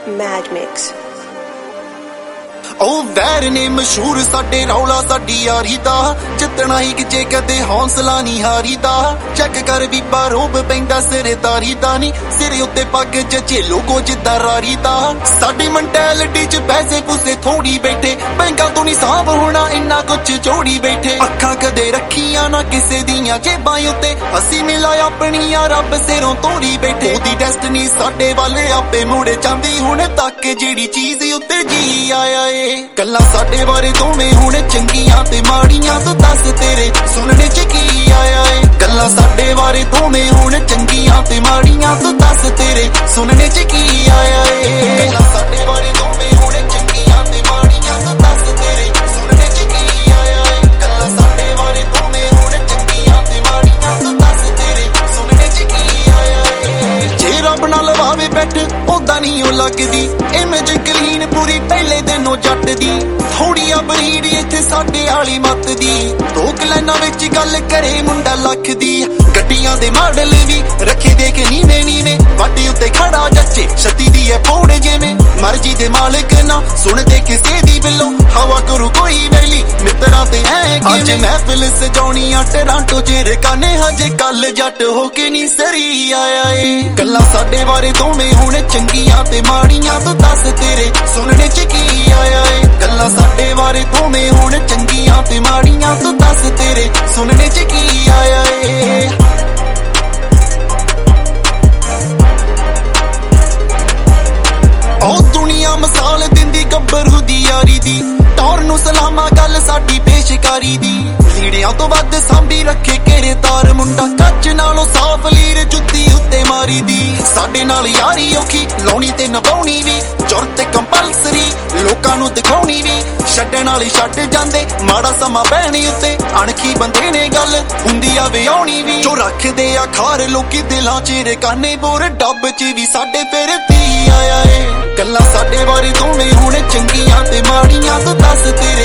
Mad Mix। ਉਹ ਵੈਰ ਨੇ ਮਸ਼ਹੂਰ ਸਾਡੇ ਰੌਲਾ ਸਾਡੀ ਯਾਰੀ ਦਾ, ਜਿੱਤਣਾ ਹੀ ਜੇ ਕਦੇ ਹੌਸਲਾ ਨਹੀਂ ਹਾਰੀ ਦਾ। ਚੈੱਕ ਕਰ ਬੀਬਾ ਰੋਬ ਪੈਂਦਾ ਸਿਰਦਾਰੀ ਦਾ ਨੀ, ਸਿਰ ਉੱਤੇ ਪੱਗ ਜੱਜੇ ਲੋਗੋ ਜਿੱਦਾਂ ਰਾਰੀ ਦਾ। ਸਾਡੀ ਮੈਂਟੈਲਿਟੀ ਚ ਪੈਸੇ ਪੂਸੇ ਥੋੜੀ ਬੈਠੇ, ਬੈਂਕਾਂ ਤੋਂ ਨਹੀਂ ਸਾਂਭ ਹੋਣਾ ਇੰਨਾ ਕੁਝ ਜੋੜੀ ਬੈਠੇ। ਅੱਖਾਂ ਕਦੇ ਰੱਖੀਆਂ ਨਾ ਕਿਸੇ ਦੀਆਂ ਜੇਬਾਂ ਉੱਤੇ, ਅਸੀਂ ਮਿਲਾ ਆਪਣੀਆਂ ਰੱਬ ਸਿਰੋਂ ਤੋੜੀ ਬੈਠੇ। ਉਹਦੀ ਡੈਸਟਨੀ ਸਾਡੇ ਵਾਲੇ ਆਪੇ ਮੁੜੇ ਜਾਂਦੀ ਹੁਣ ਤੱਕ, ਜਿਹੜੀ ਚੀਜ਼ ਉੱਤੇ ਜੀ ਆਇਆ ਏ। ਗੱਲਾਂ ਸਾਡੇ ਬਾਰੇ ਦੋਵੇਂ ਹੁਣ ਚੰਗੀਆਂ ਤੇ ਮਾੜੀਆਂ, ਤੂੰ ਦੱਸ ਤੇਰੇ ਸੁਣਨੇ ਚ ਕੀ ਆਇਆ ਏ। ਗੱਲਾਂ ਸਾਡੇ ਬਾਰੇ ਦੋਵੇਂ ਹੁਣ ਚੰਗੀਆਂ ਤੇ ਮਾੜੀਆਂ, ਤੂੰ ਦੱਸ ਤੇਰੇ ਸੁਣਨੇ ਚ ਕੀ ਆਇਆ ਏ। ਗੱਲਾਂ ਸਾਡੇ ਬਾਰੇ ਦੋਵੇਂ ਹੁਣ ਚੰਗੀਆਂ ਤੇ ਮਾੜੀਆਂ, ਤੂੰ ਦੱਸ ਤੇਰੇ ਸੁਣਨੇ ਚ ਕੀ ਆਇਆ ਏ। ਗੱਲਾਂ ਸਾਡੇ ਬਾਰੇ ਦੋਵੇਂ ਹੁਣ ਚੰਗੀਆਂ ਤੇ ਮਾੜੀਆਂ, ਤੂੰ ਦੱਸ ਤੇਰੇ ਸੁਣਨੇ ਚ ਕੀ ਆਇਆ ਏ। ਜੇ ਰੱਬ ਨਾਲ ਵਾਵੇ ਬੈਠ ਉਦਾਂ ਨਹੀਂ ਉਹ ਲੱਗਦੀ, ਇਮੇਜ ਕਲੀਨ ਪੂਰੀ ਪਹਿਲੇ ਦਿਨੋਂ ਜੱਟ ਦੀ। ਥੋੜੀ ਆ ਬਰੀਡ ਇੱਥੇ ਸਾਡੇ ਵਾਲੀ ਮੱਤ ਦੀ, ਰੋਕ ਲੈਣਾ ਵਿੱਚ ਗੱਲ ਕਰੇ ਮੁੰਡਾ ਲੱਖ ਦੀ। ਗੱਡੀਆਂ ਦੇ ਮਾਡਲ ਵੀ ਰੱਖੇ ਦੇ ਕੇ ਨੀਵੇਂ ਨੀਵੇਂ, ਵਾਟੀ ਉੱਤੇ ਖੜਾ ਜੱਚੇ ਛੱਤੀ ਦੀ ਐ ਫੋੜ ਜਿਵੇਂ। ਮਰਜੀ ਦੇ ਮਾਲਕ ਨਾ ਸੁਣਦੇ ਕਿਸੇ ਦੀ ਬਿੱਲੋਂ, ਹਵਾ ਕਰੂ ਕੋਈ ਵੈਲੀ ਮਿੱਤਰਾਂ ਤੇ ਐ ਅੱਜ ਮਹਿਫਿਲ ਸਜਾਉਣੀ ਆ ਟਰਾਂਟੋ ਚ ਰਕਾਨੇ, ਹਜੇ ਕੱਲ ਜੱਟ ਹੋ ਕੇ ਨਹੀਂ ਸਰੀ ਆਇਆ ਏ। ਗੱਲਾਂ ਸਾਡੇ ਬਾਰੇ ਦੋਵੇਂ ਹੁਣ ਚੰਗੀਆਂ ਤੇ ਮਾੜੀਆਂ, ਤੂੰ ਦੱਸ ਤੇਰੇ ਸੁਣਨੇ ਚ ਕੀ ਆਇਆ ਏ। ਗੱਲਾਂ ਸਾਡੇ ਬਾਰੇ ਦੋਵੇਂ ਹੁਣ ਚੰਗੀਆਂ ਤੇ ਮਾੜੀਆਂ, ਤੂੰ ਦੱਸ ਤੇਰੇ ਸੁਣਨੇ ਚ ਕੀ ਆਇਆ ਏ। ਉਹ ਦੁਨੀਆ ਮਿਸਾਲ ਦਿੰਦੀ ਗੱਭਰੂ ਦੀ ਯਾਰੀ ਦੀ, ਟੌਰ ਨੂੰ ਸਲਾਮਾ ਗੱਲ ਸਾਡੀ ਪੇਸ਼ਕਾਰੀ ਦੀ। ਲੀੜਿਆਂ ਤੋਂ ਵੱਧ ਸਾਂਭੀ ਰੱਖੇ ਘੇਰੇਦਾਰ ਮੁੰਡਾ, ਕੱਚ ਨਾਲੋਂ ਸਾਫ ਲੀਰ ਜੁੱਤੀ ਉੱਤੇ ਮਾਰੀ ਦੀ। ਸਾਡੇ ਨਾਲ ਯਾਰੀ ਔਖੀ ਲਾਉਣੀ ਤੇ ਨਿਭਾਉਣੀ ਵੀ, ਜ਼ਰੂਰਤ ਕੰਪਲਸਰੀ ਲੋਕਾਂ ਨੂੰ ਦਿਖਾਉਣੀ ਵੀ। ਛੱਡਣ ਵਾਲੇ ਛੱਡ ਜਾਂਦੇ ਮਾੜਾ ਸਮਾਂ ਪੈਣੇ ਉੱਤੇ, ਅਣਖੀ ਬੰਦੇ ਨੇ ਗੱਲ ਹੁੰਦੀ ਆ ਵਿਆਉਣੀ ਵੀ। ਜੋ ਰੱਖਦੇ ਆ ਖਾਰ ਲੋਕੀ ਦਿਲਾਂ ਚ ਰਕਾਨੇ, ਬੋਰ ਡੱਬ ਚ ਵੀ ਸਾਡੇ ਫਿਰ ਪੀ ਆਇਆ ਏ। ਗੱਲਾਂ ਸਾਡੇ ਬਾਰੇ ਦੋਵੇਂ ਹੁਣ ਚੰਗੀਆਂ ਤੇ ਮਾੜੀਆਂ, ਤੂੰ ਦੱਸ ਤੇਰੇ